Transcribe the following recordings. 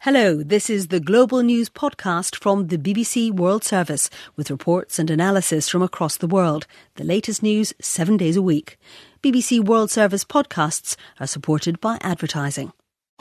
Hello, this is the Global News Podcast from the BBC World Service, with reports and analysis from across the world. The latest news 7 days a week. BBC World Service podcasts are supported by advertising.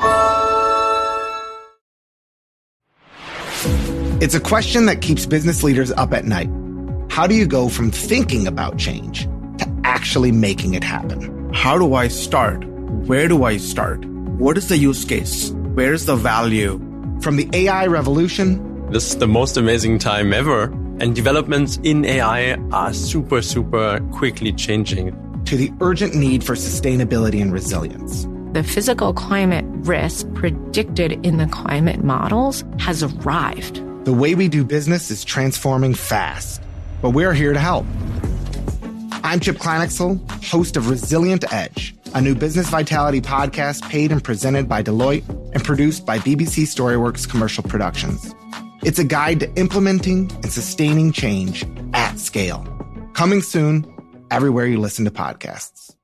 It's a question that keeps business leaders up at night. How do you go from thinking about change to actually making it happen? How do I start? Where do I start? What is the use case? Where is the value? From the AI revolution. This is the most amazing time ever. And developments in AI are super quickly changing. To the urgent need for sustainability and resilience. The physical climate risk predicted in the climate models has arrived. The way we do business is transforming fast, but we're here to help. I'm Chip Kleinexel, host of Resilient Edge, a new business vitality podcast paid and presented by Deloitte and produced by BBC Storyworks Commercial Productions. It's a guide to implementing and sustaining change at scale. Coming soon, everywhere you listen to podcasts.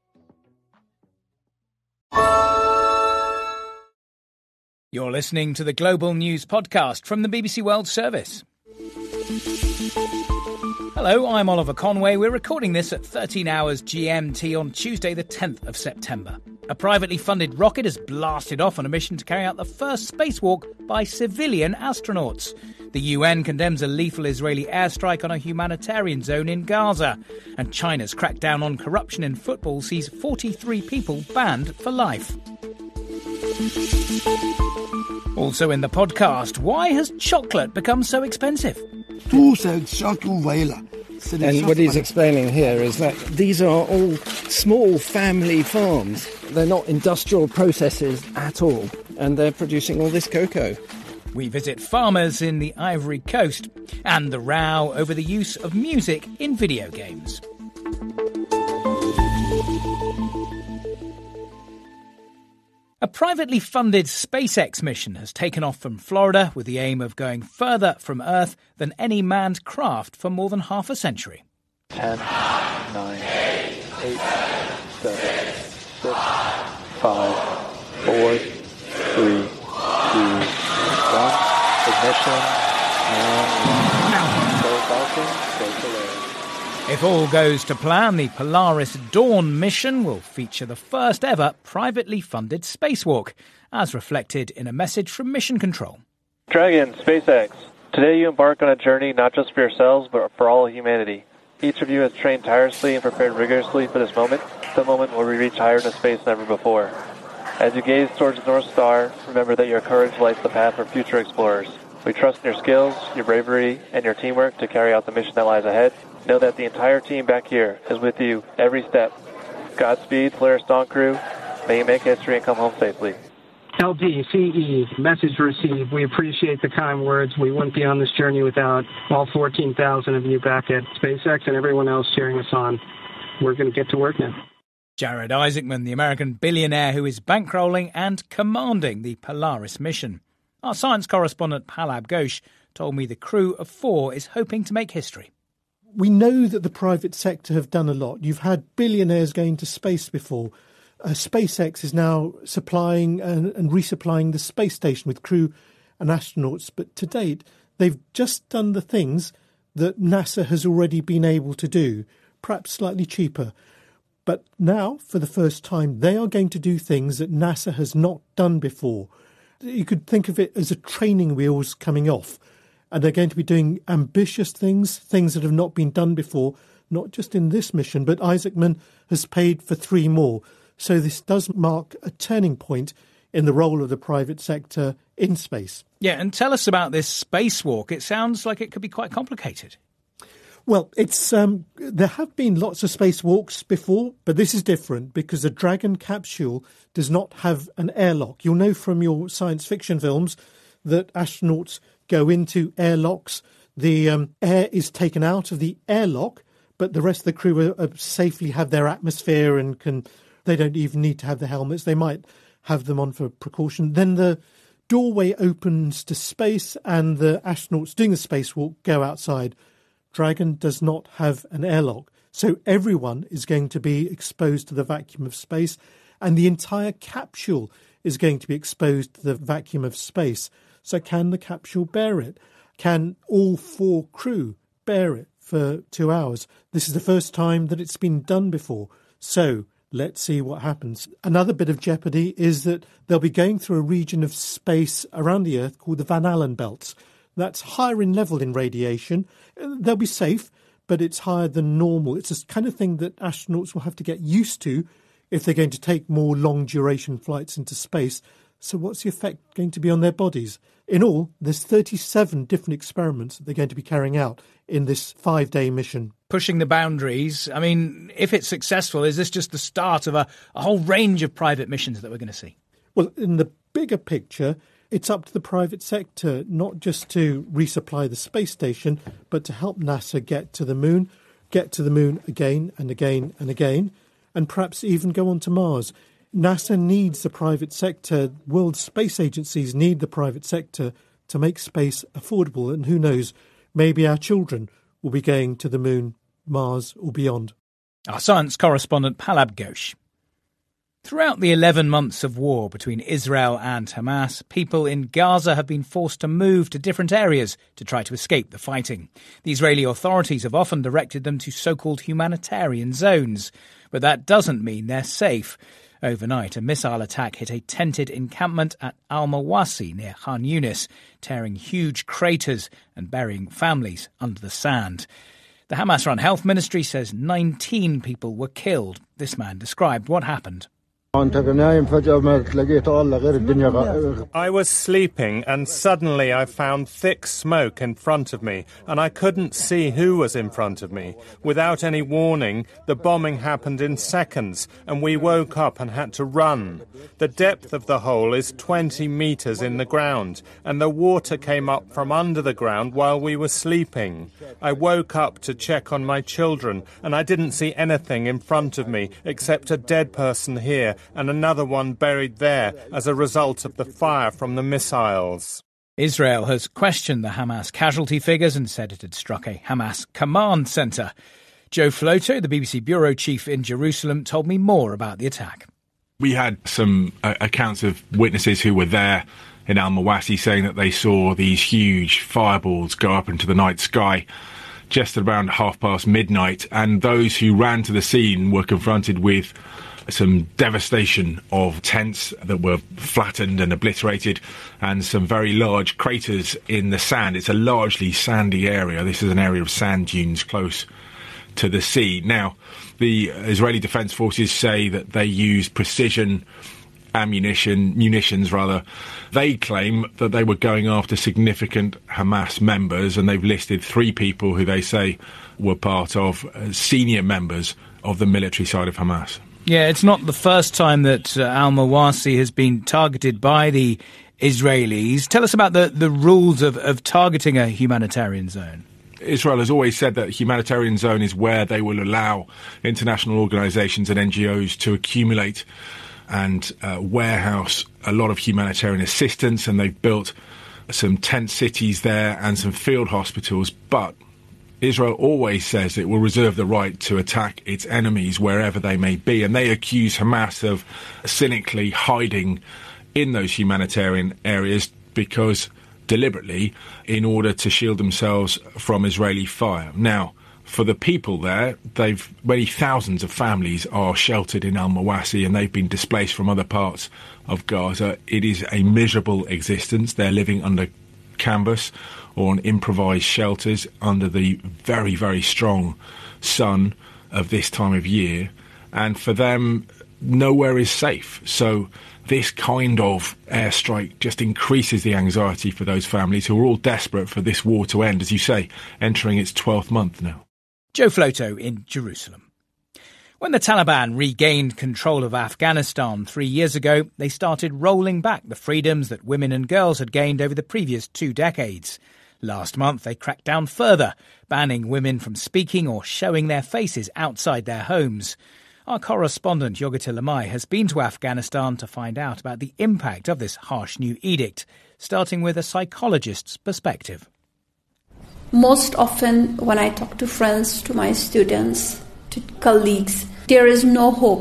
You're listening to the Global News Podcast from the BBC World Service. Hello, I'm Oliver Conway. We're recording this at 13 hours GMT on Tuesday, the 10th of September. A privately funded rocket has blasted off on a mission to carry out the first spacewalk by civilian astronauts. The UN condemns a lethal Israeli airstrike on a humanitarian zone in Gaza. And China's crackdown on corruption in football sees 43 people banned for life. Also in the podcast, why has chocolate become so expensive? And what he's explaining here is that these are all small family farms. They're not industrial processes at all, and they're producing all this cocoa. We visit farmers in the Ivory Coast and the row over the use of music in video games. A privately funded SpaceX mission has taken off from Florida with the aim of going further from Earth than any manned craft for more than half a century. 10, 9, 8, 7, 6, 5, 4, 3, 2, 1. Ignition and go Falcon, go Polaris. If all goes to plan, the Polaris Dawn mission will feature the first ever privately funded spacewalk, as reflected in a message from Mission Control. Dragon, SpaceX. Today you embark on a journey not just for yourselves, but for all of humanity. Each of you has trained tirelessly and prepared rigorously for this moment, the moment where we reach higher into space than ever before. As you gaze towards the North Star, remember that your courage lights the path for future explorers. We trust in your skills, your bravery, and your teamwork to carry out the mission that lies ahead. Know that the entire team back here is with you every step. Godspeed, Polaris Dawn crew. May you make history and come home safely. LPCE, message received. We appreciate the kind words. We wouldn't be on this journey without all 14,000 of you back at SpaceX and everyone else cheering us on. We're going to get to work now. Jared Isaacman, the American billionaire who is bankrolling and commanding the Polaris mission. Our science correspondent Palab Ghosh told me the crew of 4 is hoping to make history. We know that the private sector have done a lot. You've had billionaires going to space before. SpaceX is now supplying and resupplying the space station with crew and astronauts. But to date, they've just done the things that NASA has already been able to do, perhaps slightly cheaper. But now, for the first time, they are going to do things that NASA has not done before. You could think of it as a training wheels coming off. And they're going to be doing ambitious things that have not been done before, not just in this mission, but Isaacman has paid for 3 more. So this does mark a turning point in the role of the private sector in space. Yeah, and tell us about this spacewalk. It sounds like it could be quite complicated. Well, it's there have been lots of spacewalks before, but this is different because the Dragon capsule does not have an airlock. You'll know from your science fiction films that astronauts go into airlocks. The air is taken out of the airlock, but the rest of the crew safely have their atmosphere and they don't even need to have the helmets. They might have them on for precaution. Then the doorway opens to space and the astronauts doing the spacewalk go outside. Dragon does not have an airlock, so everyone is going to be exposed to the vacuum of space, and the entire capsule is going to be exposed to the vacuum of space. So can the capsule bear it? Can all 4 crew bear it for 2 hours? This is the first time that it's been done before. So let's see what happens. Another bit of jeopardy is that they'll be going through a region of space around the Earth called the Van Allen belts. That's higher in level in radiation. They'll be safe, but it's higher than normal. It's the kind of thing that astronauts will have to get used to if they're going to take more long-duration flights into space. So what's the effect going to be on their bodies? In all, there's 37 different experiments that they're going to be carrying out in this 5-day mission. Pushing the boundaries. I mean, if it's successful, is this just the start of a whole range of private missions that we're going to see? Well, in the bigger picture, it's up to the private sector not just to resupply the space station, but to help NASA get to the moon again and again and again, and perhaps even go on to Mars. NASA needs the private sector. World space agencies need the private sector to make space affordable. And who knows, maybe our children will be going to the moon, Mars or beyond. Our science correspondent Palab Ghosh. Throughout the 11 months of war between Israel and Hamas, people in Gaza have been forced to move to different areas to try to escape the fighting. The Israeli authorities have often directed them to so-called humanitarian zones, but that doesn't mean they're safe. Overnight, a missile attack hit a tented encampment at Al-Mawasi near Khan Yunis, tearing huge craters and burying families under the sand. The Hamas-run health ministry says 19 people were killed. This man described what happened. I was sleeping and suddenly I found thick smoke in front of me and I couldn't see who was in front of me. Without any warning, the bombing happened in seconds and we woke up and had to run. The depth of the hole is 20 meters in the ground and the water came up from under the ground while we were sleeping. I woke up to check on my children and I didn't see anything in front of me except a dead person here and another one buried there as a result of the fire from the missiles. Israel has questioned the Hamas casualty figures and said it had struck a Hamas command centre. Joe Floto, the BBC bureau chief in Jerusalem, told me more about the attack. We had some accounts of witnesses who were there in Al-Mawasi saying that they saw these huge fireballs go up into the night sky just around midnight, and those who ran to the scene were confronted with some devastation of tents that were flattened and obliterated and some very large craters in the sand. It's a largely sandy area. This is an area of sand dunes close to the sea. Now, the Israeli Defense Forces say that they used precision munitions. They claim that they were going after significant Hamas members, and they've listed 3 people who they say were part of senior members of the military side of Hamas. Yeah, it's not the first time that Al-Mawasi has been targeted by the Israelis. Tell us about the rules of targeting a humanitarian zone. Israel has always said that a humanitarian zone is where they will allow international organisations and NGOs to accumulate and warehouse a lot of humanitarian assistance, and they've built some tent cities there and some field hospitals, but Israel always says it will reserve the right to attack its enemies wherever they may be, and they accuse Hamas of cynically hiding in those humanitarian areas because deliberately in order to shield themselves from Israeli fire. Now, for the people there, many thousands of families are sheltered in Al-Mawasi and they've been displaced from other parts of Gaza. It is a miserable existence. They're living under canvas or on improvised shelters under the very, very strong sun of this time of year. And for them, nowhere is safe. So this kind of airstrike just increases the anxiety for those families who are all desperate for this war to end, as you say, entering its 12th month now. Joe Floto in Jerusalem. When the Taliban regained control of Afghanistan 3 years ago, they started rolling back the freedoms that women and girls had gained over the previous 2 decades. Last month, they cracked down further, banning women from speaking or showing their faces outside their homes. Our correspondent Yogita Lamai has been to Afghanistan to find out about the impact of this harsh new edict, starting with a psychologist's perspective. Most often when I talk to friends, to my students, to colleagues, there is no hope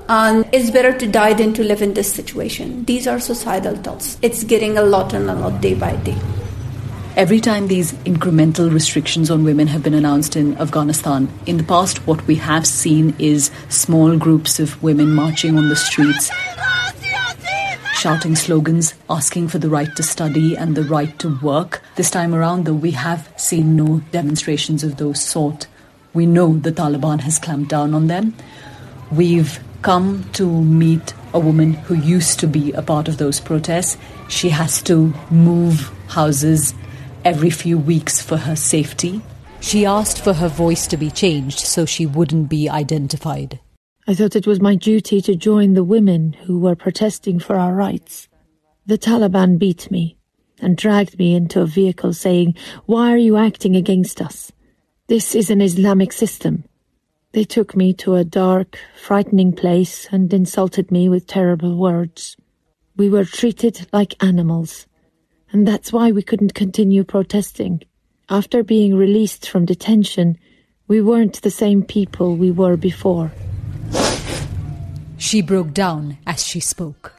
And it's better to die than to live in this situation. These are societal thoughts. It's getting a lot and a lot day by day. Every time these incremental restrictions on women have been announced in Afghanistan, in the past what we have seen is small groups of women marching on the streets, shouting slogans, asking for the right to study and the right to work. This time around, though, we have seen no demonstrations of those sort. We know the Taliban has clamped down on them. We've come to meet a woman who used to be a part of those protests. She has to move houses every few weeks for her safety. She asked for her voice to be changed so she wouldn't be identified. I thought it was my duty to join the women who were protesting for our rights. The Taliban beat me and dragged me into a vehicle saying, "Why are you acting against us? This is an Islamic system." They took me to a dark, frightening place and insulted me with terrible words. We were treated like animals, and that's why we couldn't continue protesting. After being released from detention, we weren't the same people we were before. She broke down as she spoke.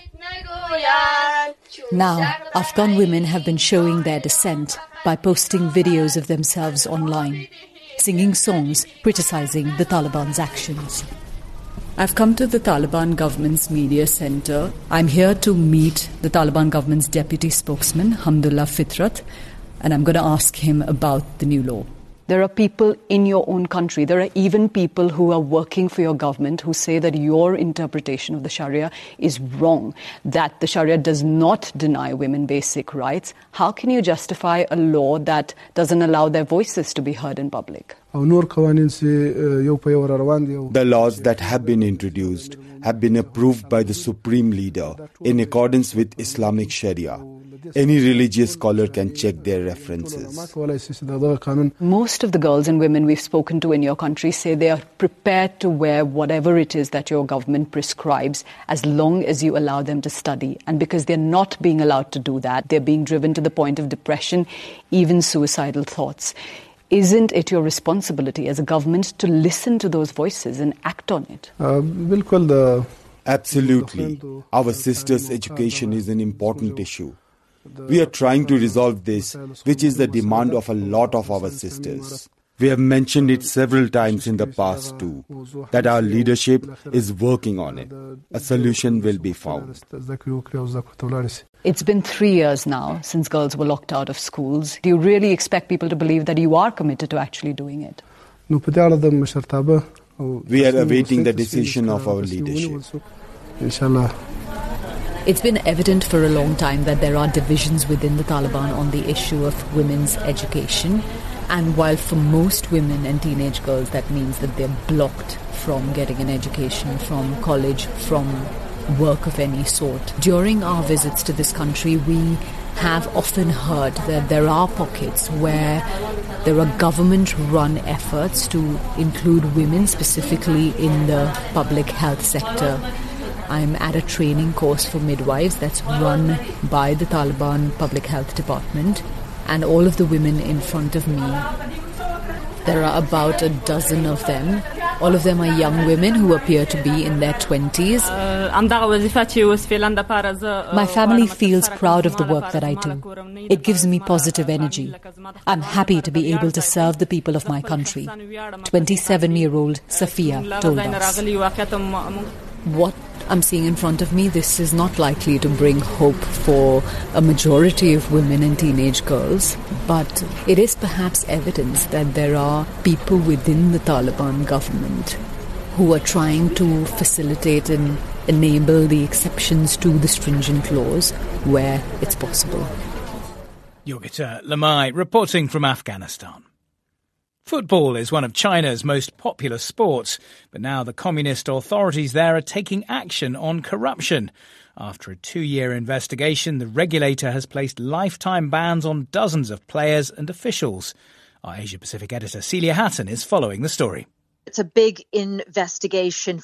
Now, Afghan women have been showing their dissent by posting videos of themselves online, singing songs criticizing the Taliban's actions. I've come to the Taliban government's media center. I'm here to meet the Taliban government's deputy spokesman, Hamdullah Fitrat, and I'm going to ask him about the new law. There are people in your own country, there are even people who are working for your government who say that your interpretation of the Sharia is wrong, that the Sharia does not deny women basic rights. How can you justify a law that doesn't allow their voices to be heard in public? The laws that have been introduced have been approved by the Supreme Leader in accordance with Islamic Sharia. Any religious scholar can check their references. Most of the girls and women we've spoken to in your country say they are prepared to wear whatever it is that your government prescribes as long as you allow them to study. And because they're not being allowed to do that, they're being driven to the point of depression, even suicidal thoughts. Isn't it your responsibility as a government to listen to those voices and act on it? Absolutely. Our sisters' education is an important issue. We are trying to resolve this, which is the demand of a lot of our sisters. We have mentioned it several times in the past too, that our leadership is working on it. A solution will be found. It's been 3 years now since girls were locked out of schools. Do you really expect people to believe that you are committed to actually doing it? We are awaiting the decision of our leadership. It's been evident for a long time that there are divisions within the Taliban on the issue of women's education. And while for most women and teenage girls that means that they're blocked from getting an education, from college, from work of any sort, during our visits to this country we have often heard that there are pockets where there are government-run efforts to include women specifically in the public health sector. I'm at a training course for midwives that's run by the Taliban Public Health Department, and all of the women in front of me, there are about a dozen of them. All of them are young women who appear to be in their 20s. My family feels proud of the work that I do. It gives me positive energy. I'm happy to be able to serve the people of my country. 27-year-old Safiya told us. What I'm seeing in front of me, this is not likely to bring hope for a majority of women and teenage girls, but it is perhaps evidence that there are people within the Taliban government who are trying to facilitate and enable the exceptions to the stringent laws where it's possible. Yogita Lamai reporting from Afghanistan. Football is one of China's most popular sports, but now the communist authorities there are taking action on corruption. After a 2-year investigation, the regulator has placed lifetime bans on dozens of players and officials. Our Asia-Pacific editor Celia Hatton is following the story. It's a big investigation.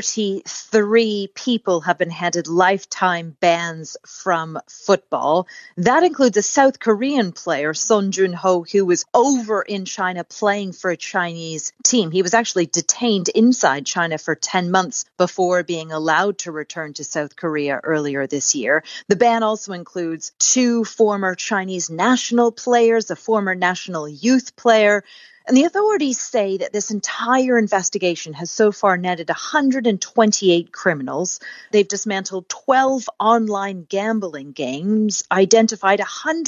43 people have been handed lifetime bans from football. That includes a South Korean player, Son Jun-ho, who was over in China playing for a Chinese team. He was actually detained inside China for 10 months before being allowed to return to South Korea earlier this year. The ban also includes 2 former Chinese national players, a former national youth player. And the authorities say that this entire investigation has so far netted 128 criminals. They've dismantled 12 online gambling games, identified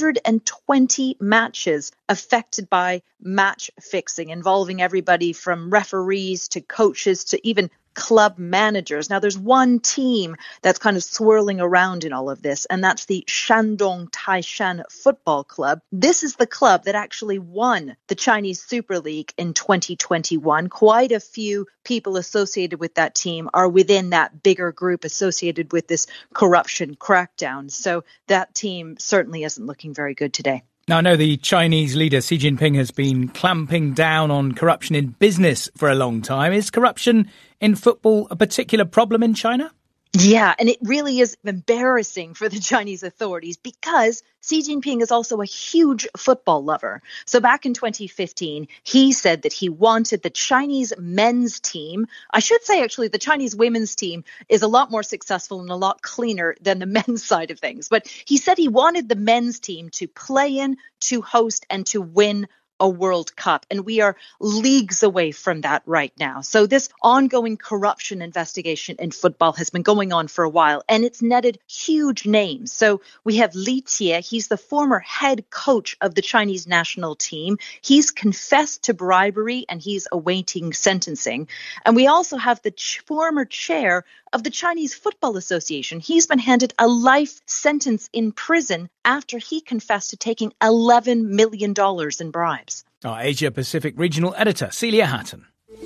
120 matches affected by match fixing, involving everybody from referees to coaches to even club managers. Now, there's one team that's kind of swirling around in all of this, and that's the Shandong Taishan Football Club. This is the club that actually won the Chinese Super League in 2021. Quite a few people associated with that team are within that bigger group associated with this corruption crackdown. So that team certainly isn't looking very good today. Now, I know the Chinese leader Xi Jinping has been clamping down on corruption in business for a long time. Is corruption in football a particular problem in China? Yeah, and it really is embarrassing for the Chinese authorities because Xi Jinping is also a huge football lover. So back in 2015, he said that he wanted the Chinese men's team. I should say, actually, the Chinese women's team is a lot more successful and a lot cleaner than the men's side of things. But he said he wanted the men's team to play in, to host, and to win a World Cup. And we are leagues away from that right now. So this ongoing corruption investigation in football has been going on for a while, and it's netted huge names. So we have Li Jie. He's the former head coach of the Chinese national team. He's confessed to bribery and he's awaiting sentencing. And we also have the former chair of the Chinese Football Association. He's been handed a life sentence in prison after he confessed to taking $11 million in bribes. Our Asia Pacific regional editor, Celia Hatton.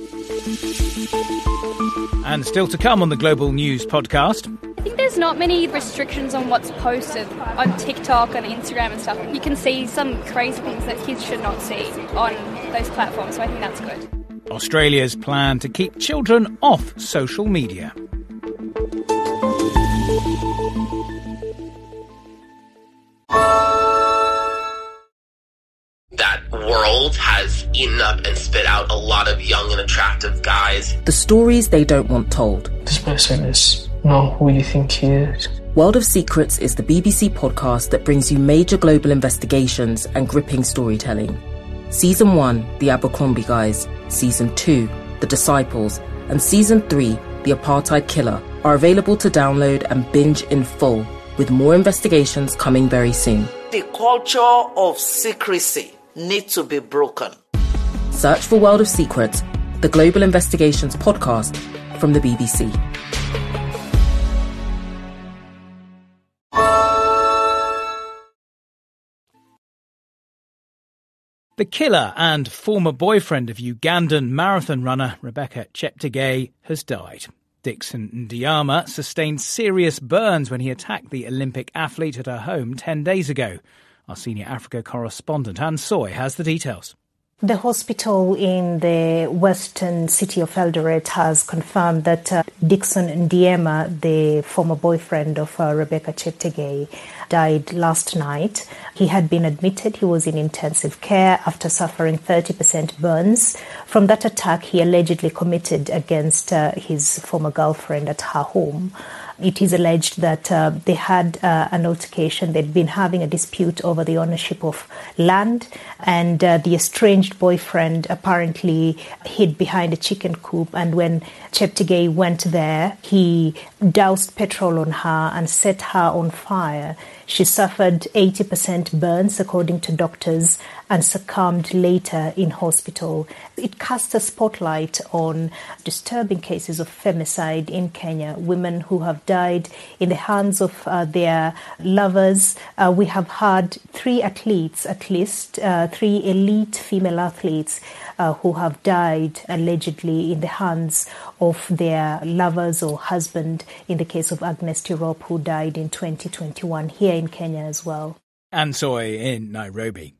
And still to come on the Global News podcast. I think there's not many restrictions on what's posted on TikTok and Instagram and stuff. You can see some crazy things that kids should not see on those platforms, so I think that's good. Australia's plan to keep children off social media. That world has eaten up and spit out a lot of young and attractive guys. The stories they don't want told. This person is not who you think he is. World of Secrets is the BBC podcast that brings you major global investigations and gripping storytelling. Season 1, The Abercrombie Guys, Season 2, The Disciples, and Season 3, The Apartheid Killer, are available to download and binge in full, with more investigations coming very soon. The culture of secrecy needs to be broken. Search for World of Secrets, the Global Investigations podcast from the BBC. The killer and former boyfriend of Ugandan marathon runner Rebecca Cheptegei has died. Dixon Ndiyama sustained serious burns when he attacked the Olympic athlete at her home 10 days ago. Our senior Africa correspondent, Anne Soy, has the details. The hospital in the western city of Eldoret has confirmed that Dixon Ndiyama, the former boyfriend of Rebecca Cheptegei, died last night. He had been admitted. He was in intensive care after suffering 30% burns from that attack he allegedly committed against his former girlfriend at her home. It is alleged that they had an altercation. They'd been having a dispute over the ownership of land, and the estranged boyfriend apparently hid behind a chicken coop. And when Cheptegei went there, he doused petrol on her and set her on fire. She suffered 80% burns, according to doctors, and succumbed later in hospital. It casts a spotlight on disturbing cases of femicide in Kenya, women who have died in the hands of their lovers. We have had 3 athletes, at least 3 elite female athletes who have died allegedly in the hands of their lovers or husband, in the case of Agnes Tirop, who died in 2021 here in Kenya as well. Anne Soy in Nairobi.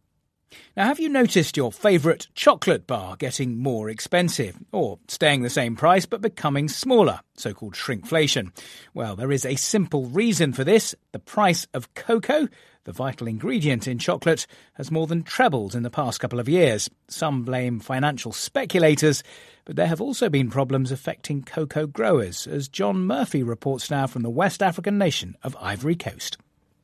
Now, have you noticed your favourite chocolate bar getting more expensive, or staying the same price but becoming smaller, so-called shrinkflation? Well, there is a simple reason for this. The price of cocoa, the vital ingredient in chocolate, has more than trebled in the past couple of years. Some blame financial speculators, but there have also been problems affecting cocoa growers, as John Murphy reports now from the West African nation of Ivory Coast.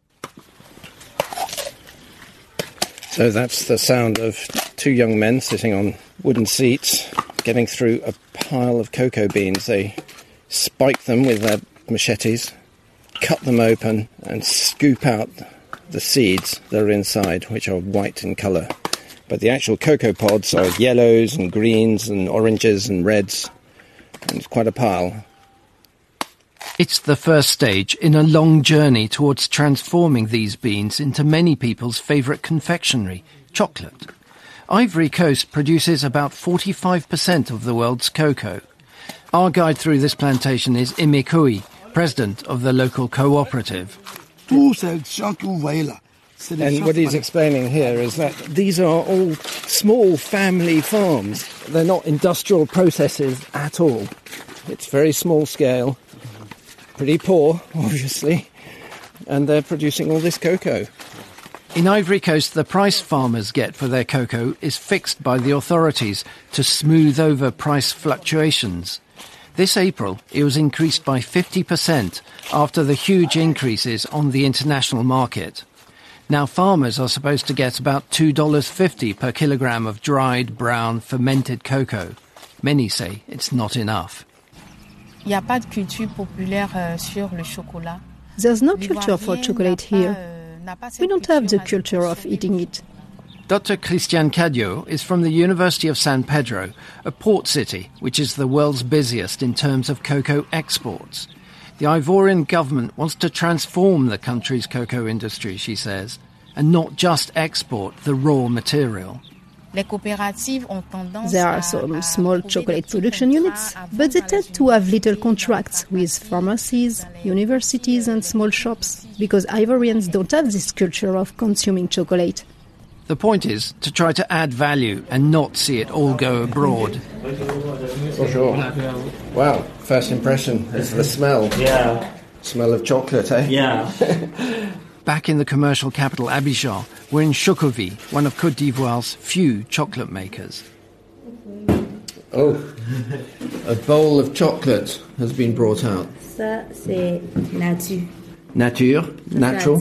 So that's the sound of two young men sitting on wooden seats, getting through a pile of cocoa beans. They spike them with their machetes, cut them open and scoop out the seeds that are inside, which are white in colour. But the actual cocoa pods are yellows and greens and oranges and reds, and it's quite a pile. It's the first stage in a long journey towards transforming these beans into many people's favourite confectionery, chocolate. Ivory Coast produces about 45% of the world's cocoa. Our guide through this plantation is Imekui, president of the local cooperative. And what he's explaining here is that these are all small family farms. They're not industrial processes at all. It's very small scale. Pretty poor, obviously, and they're producing all this cocoa. In Ivory Coast, the price farmers get for their cocoa is fixed by the authorities to smooth over price fluctuations. This April, it was increased by 50% after the huge increases on the international market. Now farmers are supposed to get about $2.50 per kilogram of dried, brown, fermented cocoa. Many say it's not enough. There's no culture for chocolate here. We don't have the culture of eating it. Dr. Christian Cadio is from the University of San Pedro, a port city which is the world's busiest in terms of cocoa exports. The Ivorian government wants to transform the country's cocoa industry, she says, and not just export the raw material. There are some small chocolate production units, but they tend to have little contracts with pharmacies, universities and small shops, because Ivorians don't have this culture of consuming chocolate. The point is to try to add value and not see it all go abroad. Bonjour. Wow, first impression is the smell. Yeah. Smell of chocolate, eh? Yeah. Back in the commercial capital Abidjan, we're in Shokovi, one of Côte d'Ivoire's few chocolate makers. Oh, a bowl of chocolate has been brought out. Ça, c'est nature. Nature? Natural?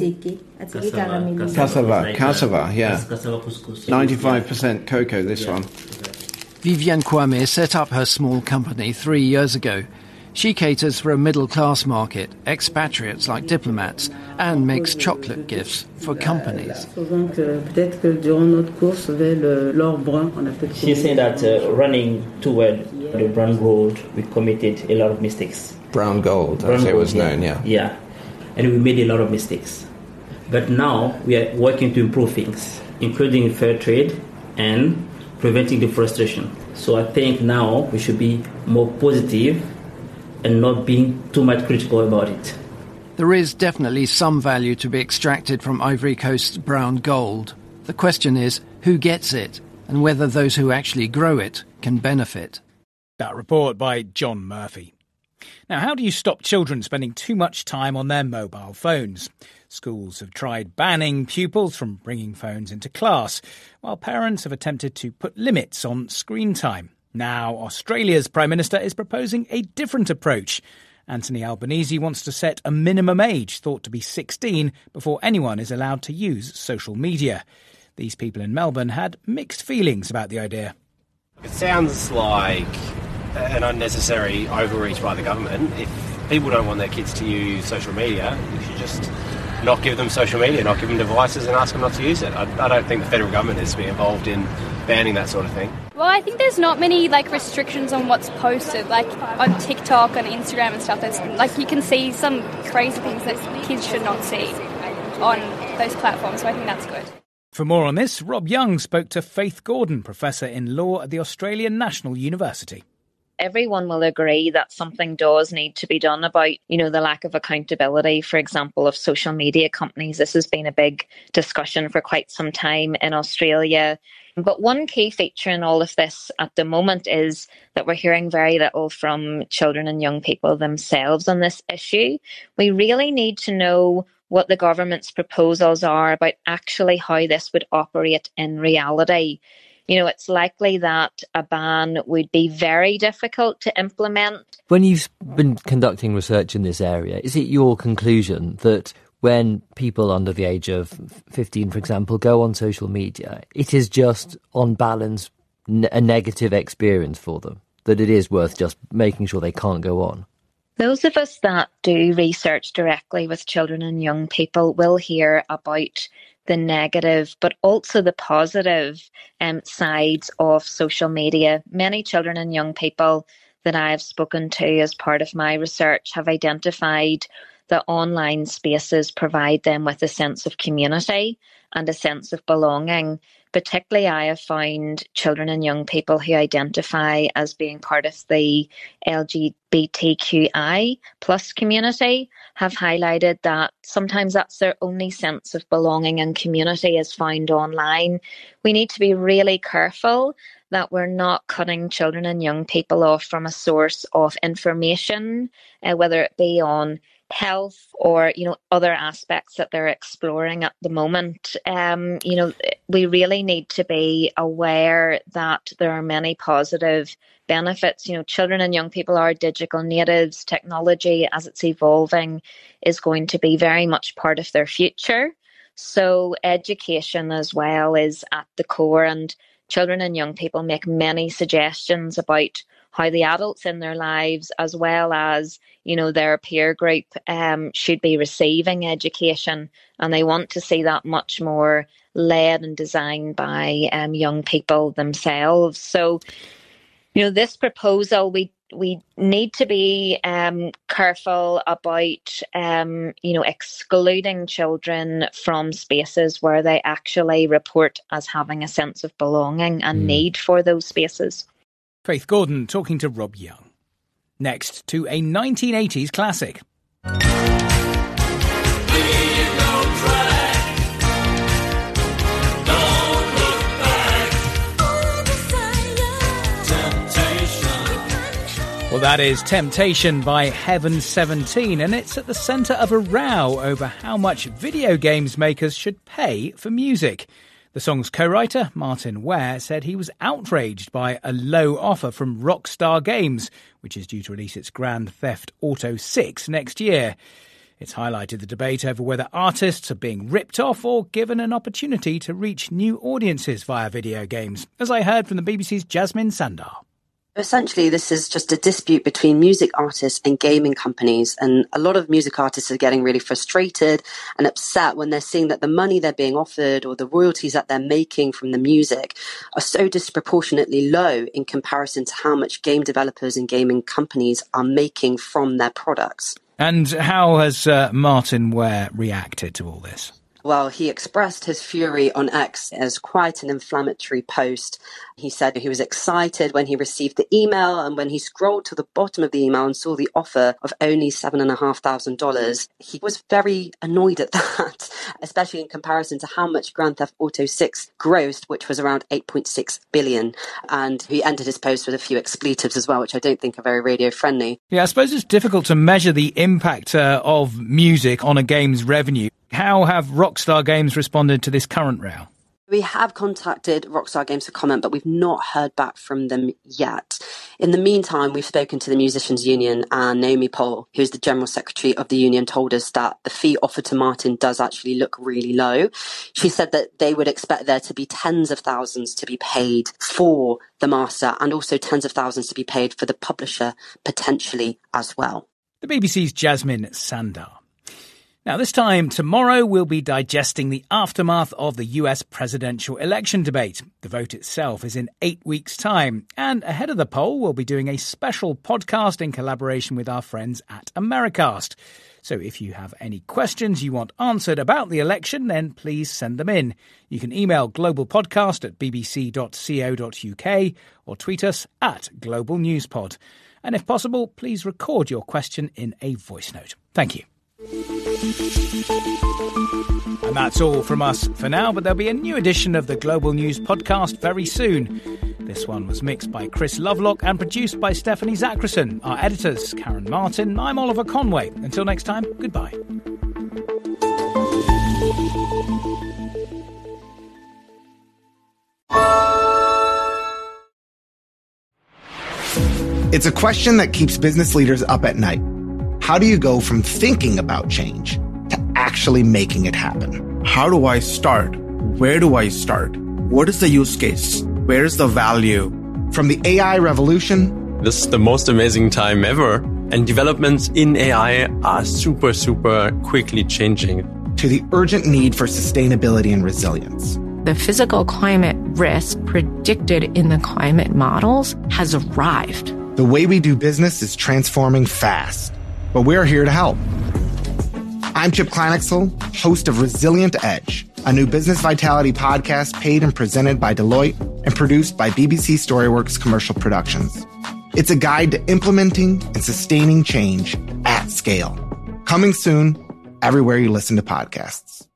Cassava, yeah. 95% cocoa, this one. Viviane Kwame set up her small company 3 years ago. She caters for a middle-class market, expatriates like diplomats, and makes chocolate gifts for companies. She said that running toward the brown gold, we committed a lot of mistakes. Brown gold, as it was known, yeah. Yeah, and we made a lot of mistakes. But now we are working to improve things, including fair trade and preventing deforestation. So I think now we should be more positive and not being too much critical about it. There is definitely some value to be extracted from Ivory Coast's brown gold. The question is who gets it and whether those who actually grow it can benefit. That report by John Murphy. Now, how do you stop children spending too much time on their mobile phones? Schools have tried banning pupils from bringing phones into class, while parents have attempted to put limits on screen time. Now, Australia's Prime Minister is proposing a different approach. Anthony Albanese wants to set a minimum age, thought to be 16, before anyone is allowed to use social media. These people in Melbourne had mixed feelings about the idea. It sounds like an unnecessary overreach by the government. If people don't want their kids to use social media, you should just not give them social media, not give them devices and ask them not to use it. I don't think the federal government needs to be involved in banning that sort of thing. Well, I think there's not many restrictions on what's posted, on TikTok and Instagram and stuff. There's you can see some crazy things that kids should not see on those platforms, so I think that's good. For more on this, Rob Young spoke to Faith Gordon, Professor in Law at the Australian National University. everyone will agree that something does need to be done about, the lack of accountability, for example, of social media companies. This has been a big discussion for quite some time in Australia. But one key feature in all of this at the moment is that we're hearing very little from children and young people themselves on this issue. We really need to know what the government's proposals are about actually how this would operate in reality. It's likely that a ban would be very difficult to implement. When you've been conducting research in this area, is it your conclusion that when people under the age of 15, for example, go on social media, it is just, on balance, a negative experience for them? That it is worth just making sure they can't go on? Those of us that do research directly with children and young people will hear about the negative, but also the positive sides of social media. Many children and young people that I've spoken to as part of my research have identified that online spaces provide them with a sense of community and a sense of belonging. Particularly, I have found children and young people who identify as being part of the LGBTQI plus community have highlighted that sometimes that's their only sense of belonging and community is found online. We need to be really careful that we're not cutting children and young people off from a source of information, whether it be on health or other aspects that they're exploring at the moment. We really need to be aware that there are many positive benefits. Children and young people are digital natives. Technology, as it's evolving, is going to be very much part of their future. So education as well is at the core, and children and young people make many suggestions about how the adults in their lives, as well as, their peer group, should be receiving education. And they want to see that much more led and designed by young people themselves. So, this proposal, we need to be careful about, excluding children from spaces where they actually report as having a sense of belonging and need for those spaces. Faith Gordon talking to Rob Young. Next, to a 1980s classic. Well, that is Temptation by Heaven 17, and it's at the centre of a row over how much video games makers should pay for music. The song's co-writer, Martin Ware, said he was outraged by a low offer from Rockstar Games, which is due to release its Grand Theft Auto 6 next year. It's highlighted the debate over whether artists are being ripped off or given an opportunity to reach new audiences via video games, as I heard from the BBC's Jasmine Sandar. Essentially, this is just a dispute between music artists and gaming companies. And a lot of music artists are getting really frustrated and upset when they're seeing that the money they're being offered or the royalties that they're making from the music are so disproportionately low in comparison to how much game developers and gaming companies are making from their products. And how has Martin Ware reacted to all this? Well, he expressed his fury on X as quite an inflammatory post. He said he was excited when he received the email, and when he scrolled to the bottom of the email and saw the offer of only $7,500, he was very annoyed at that, especially in comparison to how much Grand Theft Auto 6 grossed, which was around $8.6 billion. And he ended his post with a few expletives as well, which I don't think are very radio-friendly. Yeah, I suppose it's difficult to measure the impact of music on a game's revenue. How have Rockstar Games responded to this current row? We have contacted Rockstar Games for comment, but we've not heard back from them yet. In the meantime, we've spoken to the Musicians Union, and Naomi Poll, who's the General Secretary of the union, told us that the fee offered to Martin does actually look really low. She said that they would expect there to be tens of thousands to be paid for the master and also tens of thousands to be paid for the publisher potentially as well. The BBC's Jasmine Sandar. Now, this time tomorrow, we'll be digesting the aftermath of the US presidential election debate. The vote itself is in 8 weeks' time. And ahead of the poll, we'll be doing a special podcast in collaboration with our friends at Americast. So if you have any questions you want answered about the election, then please send them in. You can email globalpodcast@bbc.co.uk or tweet us at Global News Pod. And if possible, please record your question in a voice note. Thank you. And that's all from us for now, but there'll be a new edition of the Global News Podcast very soon. This one was mixed by Chris Lovelock and produced by Stephanie Zachrison. Our editors, Karen Martin. I'm Oliver Conway. Until next time, goodbye. It's a question that keeps business leaders up at night. How do you go from thinking about change to actually making it happen? How do I start? Where do I start? What is the use case? Where is the value? From the AI revolution, this is the most amazing time ever, and developments in AI are super quickly changing, to the urgent need for sustainability and resilience. The physical climate risk predicted in the climate models has arrived. The way we do business is transforming fast, but we're here to help. I'm Chip Kleinexel, host of Resilient Edge, a new business vitality podcast paid and presented by Deloitte and produced by BBC Storyworks Commercial Productions. It's a guide to implementing and sustaining change at scale. Coming soon, everywhere you listen to podcasts.